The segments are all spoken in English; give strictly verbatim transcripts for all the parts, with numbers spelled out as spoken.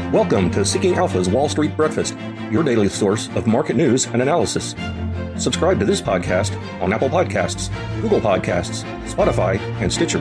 Welcome to Seeking Alpha's Wall Street Breakfast, your daily source of market news and analysis. Subscribe to this podcast on Apple Podcasts, Google Podcasts, Spotify, and Stitcher.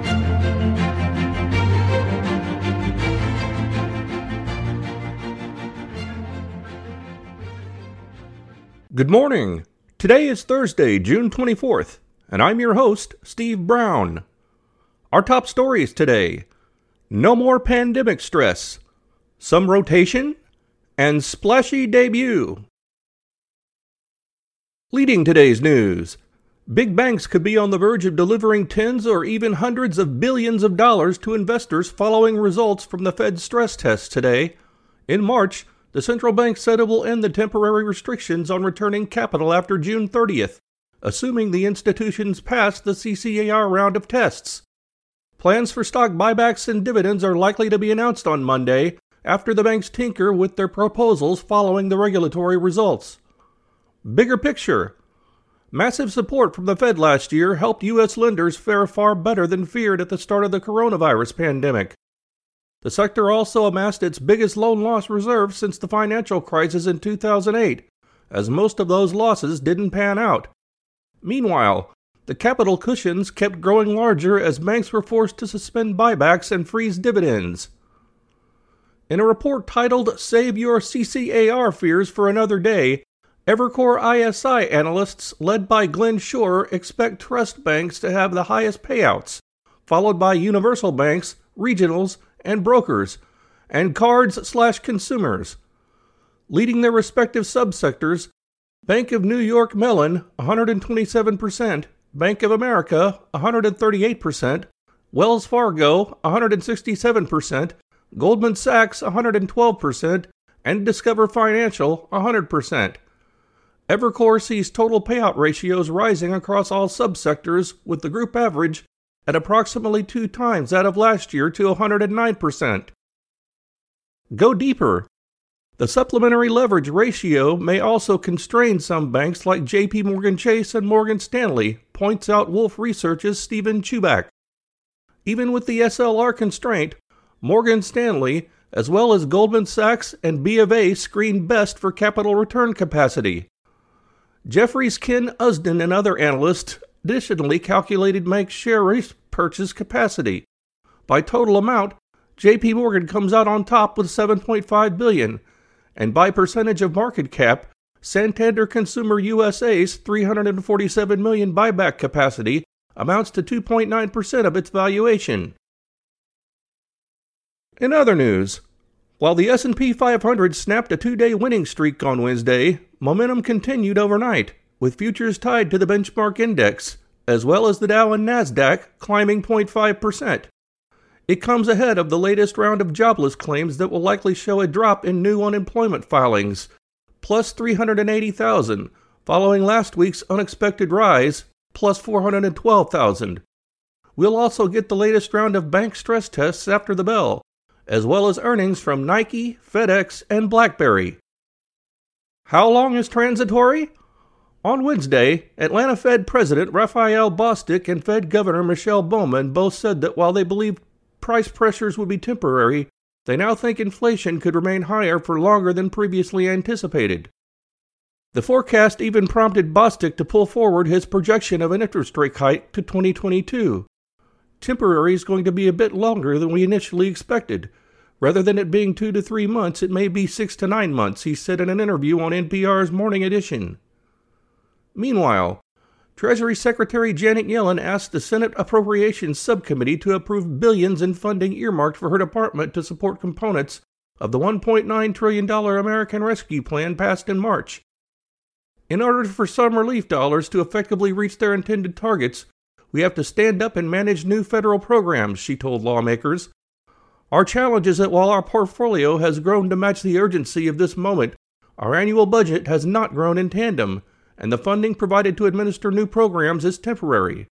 Good morning. Today is Thursday, June twenty-fourth, and I'm your host, Steve Brown. Our top stories today: no more pandemic stress, some rotation, and splashy debut. Leading today's news, big banks could be on the verge of delivering tens or even hundreds of billions of dollars to investors following results from the Fed's stress test today. In March, the central bank said it will end the temporary restrictions on returning capital after June thirtieth, assuming the institutions pass the C C A R round of tests. Plans for stock buybacks and dividends are likely to be announced on Monday after the banks tinker with their proposals following the regulatory results. Bigger picture. Massive support from the Fed last year helped U S lenders fare far better than feared at the start of the coronavirus pandemic. The sector also amassed its biggest loan loss reserve since the financial crisis in two thousand eight, as most of those losses didn't pan out. Meanwhile, the capital cushions kept growing larger as banks were forced to suspend buybacks and freeze dividends. In a report titled Save Your C C A R Fears for Another Day, Evercore I S I analysts led by Glenn Schorr expect trust banks to have the highest payouts, followed by universal banks, regionals, and brokers, and cards slash consumers. Leading their respective subsectors, Bank of New York Mellon, one hundred twenty-seven percent, Bank of America, one hundred thirty-eight percent, Wells Fargo, one hundred sixty-seven percent, Goldman Sachs, one hundred twelve percent, and Discover Financial, one hundred percent. Evercore sees total payout ratios rising across all subsectors, with the group average at approximately two times that of last year to one hundred nine percent. Go deeper. The supplementary leverage ratio may also constrain some banks like J P Morgan Chase and Morgan Stanley, points out Wolfe Research's Stephen Chubak. Even with the S L R constraint, Morgan Stanley, as well as Goldman Sachs and B of A, screen best for capital return capacity. Jefferies' Ken Usdin and other analysts additionally calculated bank share repurchase capacity. By total amount, J P Morgan comes out on top with seven point five billion dollars, and by percentage of market cap, Santander Consumer U S A's three hundred forty-seven million dollars buyback capacity amounts to two point nine percent of its valuation. In other news, while the S and P five hundred snapped a two-day winning streak on Wednesday, momentum continued overnight, with futures tied to the benchmark index, as well as the Dow and Nasdaq climbing zero point five percent. It comes ahead of the latest round of jobless claims that will likely show a drop in new unemployment filings, plus three hundred eighty thousand, following last week's unexpected rise, plus four hundred twelve thousand. We'll also get the latest round of bank stress tests after the bell, as well as earnings from Nike, FedEx, and BlackBerry. How long is transitory? On Wednesday, Atlanta Fed President Raphael Bostic and Fed Governor Michelle Bowman both said that while they believed price pressures would be temporary, they now think inflation could remain higher for longer than previously anticipated. The forecast even prompted Bostic to pull forward his projection of an interest rate hike to twenty twenty-two. Temporary is going to be a bit longer than we initially expected. Rather than it being two to three months, it may be six to nine months, he said in an interview on N P R's Morning Edition. Meanwhile, Treasury Secretary Janet Yellen asked the Senate Appropriations Subcommittee to approve billions in funding earmarked for her department to support components of the one point nine trillion dollars American Rescue Plan passed in March. In order for some relief dollars to effectively reach their intended targets, we have to stand up and manage new federal programs, she told lawmakers. Our challenge is that while our portfolio has grown to match the urgency of this moment, our annual budget has not grown in tandem, and the funding provided to administer new programs is temporary.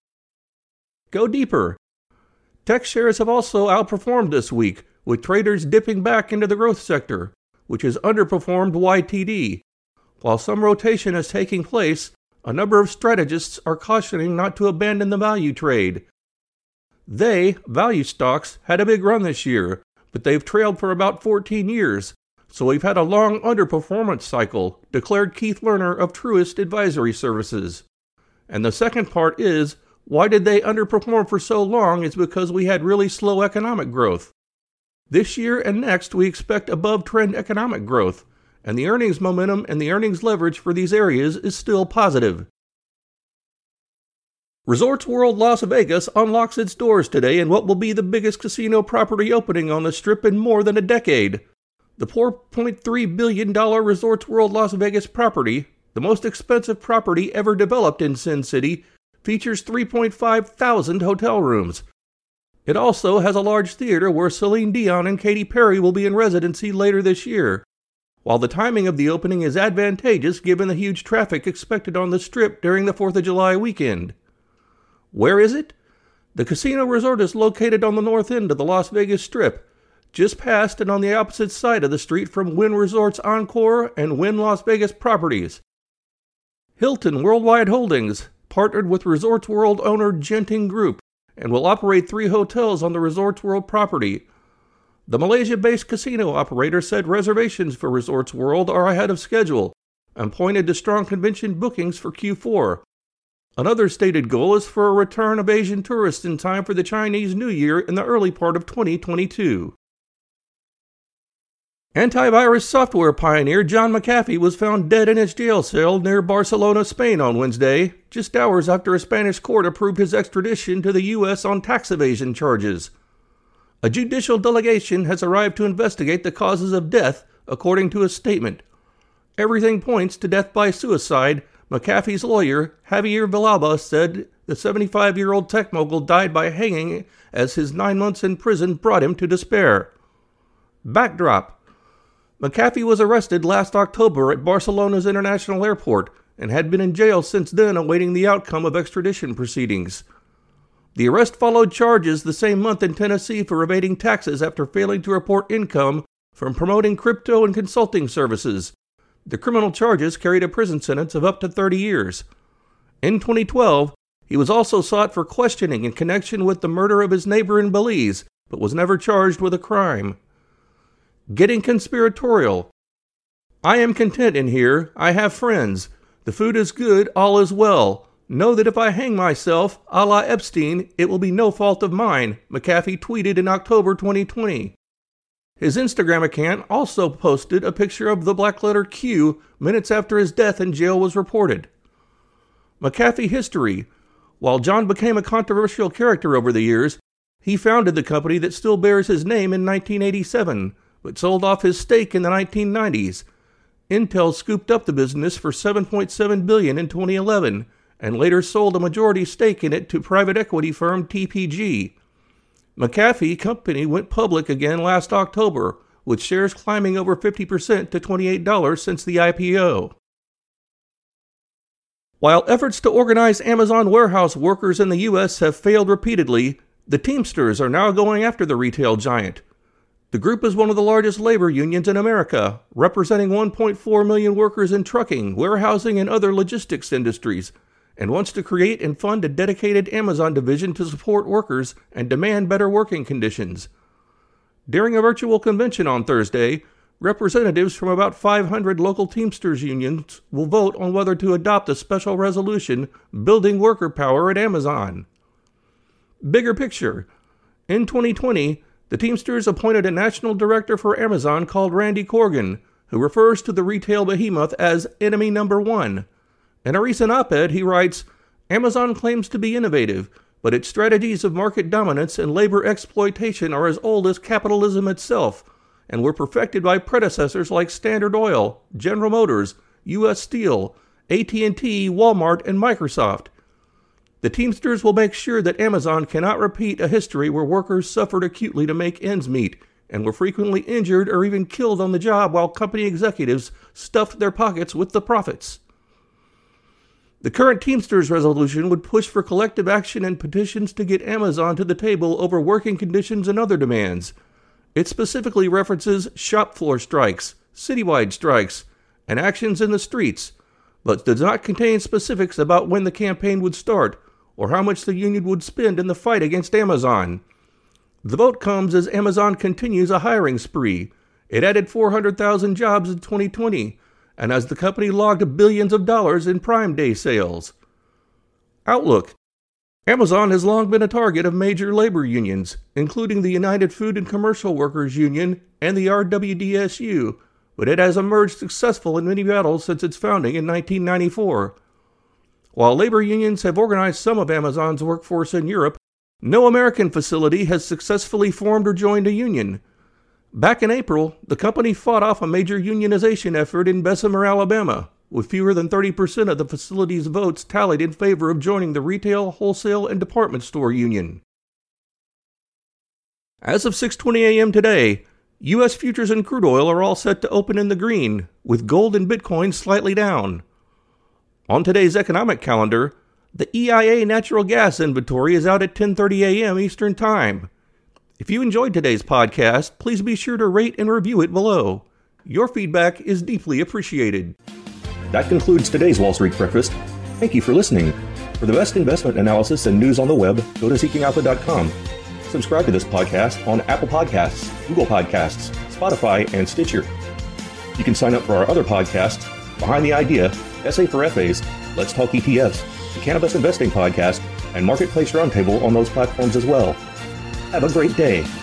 Go deeper. Tech shares have also outperformed this week, with traders dipping back into the growth sector, which has underperformed Y T D. While some rotation is taking place, a number of strategists are cautioning not to abandon the value trade. They, value stocks, had a big run this year, but they've trailed for about fourteen years, so we've had a long underperformance cycle, declared Keith Lerner of Truist Advisory Services. And the second part is, why did they underperform for so long is because we had really slow economic growth. This year and next, we expect above-trend economic growth, and the earnings momentum and the earnings leverage for these areas is still positive. Resorts World Las Vegas unlocks its doors today in what will be the biggest casino property opening on the Strip in more than a decade. The four point three billion dollars Resorts World Las Vegas property, the most expensive property ever developed in Sin City, features three point five thousand hotel rooms. It also has a large theater where Celine Dion and Katy Perry will be in residency later this year, while the timing of the opening is advantageous given the huge traffic expected on the Strip during the fourth of July weekend. Where is it? The casino resort is located on the north end of the Las Vegas Strip, just past and on the opposite side of the street from Wynn Resorts Encore and Wynn Las Vegas Properties. Hilton Worldwide Holdings partnered with Resorts World owner Genting Group and will operate three hotels on the Resorts World property. The Malaysia-based casino operator said reservations for Resorts World are ahead of schedule and pointed to strong convention bookings for Q four. Another stated goal is for a return of Asian tourists in time for the Chinese New Year in the early part of twenty twenty-two. Antivirus software pioneer John McAfee was found dead in his jail cell near Barcelona, Spain on Wednesday, just hours after a Spanish court approved his extradition to the U S on tax evasion charges. A judicial delegation has arrived to investigate the causes of death, according to a statement. Everything points to death by suicide, McAfee's lawyer, Javier Villalba, said the seventy-five-year-old tech mogul died by hanging as his nine months in prison brought him to despair. Backdrop: McAfee was arrested last October at Barcelona's International Airport and had been in jail since then awaiting the outcome of extradition proceedings. The arrest followed charges the same month in Tennessee for evading taxes after failing to report income from promoting crypto and consulting services. The criminal charges carried a prison sentence of up to thirty years. In twenty twelve, he was also sought for questioning in connection with the murder of his neighbor in Belize, but was never charged with a crime. Getting conspiratorial. I am content in here. I have friends. The food is good. All is well. Know that if I hang myself, a la Epstein, it will be no fault of mine, McAfee tweeted in October twenty twenty. His Instagram account also posted a picture of the black letter Q minutes after his death in jail was reported. McAfee history. While John became a controversial character over the years, he founded the company that still bears his name in nineteen eighty-seven. But sold off his stake in the nineteen nineties. Intel scooped up the business for seven point seven billion dollars in twenty eleven, and later sold a majority stake in it to private equity firm T P G. McAfee Company went public again last October, with shares climbing over fifty percent to twenty-eight dollars since the I P O. While efforts to organize Amazon warehouse workers in the U S have failed repeatedly, the Teamsters are now going after the retail giant. The group is one of the largest labor unions in America, representing one point four million workers in trucking, warehousing, and other logistics industries, and wants to create and fund a dedicated Amazon division to support workers and demand better working conditions. During a virtual convention on Thursday, representatives from about five hundred local Teamsters unions will vote on whether to adopt a special resolution building worker power at Amazon. Bigger picture. In twenty twenty, the Teamsters appointed a national director for Amazon called Randy Corgan, who refers to the retail behemoth as enemy number one. In a recent op-ed, he writes, Amazon claims to be innovative, but its strategies of market dominance and labor exploitation are as old as capitalism itself, and were perfected by predecessors like Standard Oil, General Motors, U S Steel, A T and T, Walmart, and Microsoft. The Teamsters will make sure that Amazon cannot repeat a history where workers suffered acutely to make ends meet and were frequently injured or even killed on the job while company executives stuffed their pockets with the profits. The current Teamsters resolution would push for collective action and petitions to get Amazon to the table over working conditions and other demands. It specifically references shop floor strikes, citywide strikes, and actions in the streets, but does not contain specifics about when the campaign would start or how much the union would spend in the fight against Amazon. The vote comes as Amazon continues a hiring spree. It added four hundred thousand jobs in twenty twenty, and as the company logged billions of dollars in Prime Day sales. Outlook. Amazon has long been a target of major labor unions, including the United Food and Commercial Workers Union and the R W D S U, but it has emerged successful in many battles since its founding in nineteen ninety-four. While labor unions have organized some of Amazon's workforce in Europe, no American facility has successfully formed or joined a union. Back in April, the company fought off a major unionization effort in Bessemer, Alabama, with fewer than thirty percent of the facility's votes tallied in favor of joining the retail, wholesale, and department store union. As of six twenty a.m. today, U S futures and crude oil are all set to open in the green, with gold and Bitcoin slightly down. On today's economic calendar, the E I A natural gas inventory is out at ten thirty a.m. Eastern Time. If you enjoyed today's podcast, please be sure to rate and review it below. Your feedback is deeply appreciated. That concludes today's Wall Street Breakfast. Thank you for listening. For the best investment analysis and news on the web, go to seeking alpha dot com. Subscribe to this podcast on Apple Podcasts, Google Podcasts, Spotify, and Stitcher. You can sign up for our other podcasts, Behind the Idea, S A for F As, Let's Talk E T Fs, the Cannabis Investing Podcast, and Marketplace Roundtable on those platforms as well. Have a great day.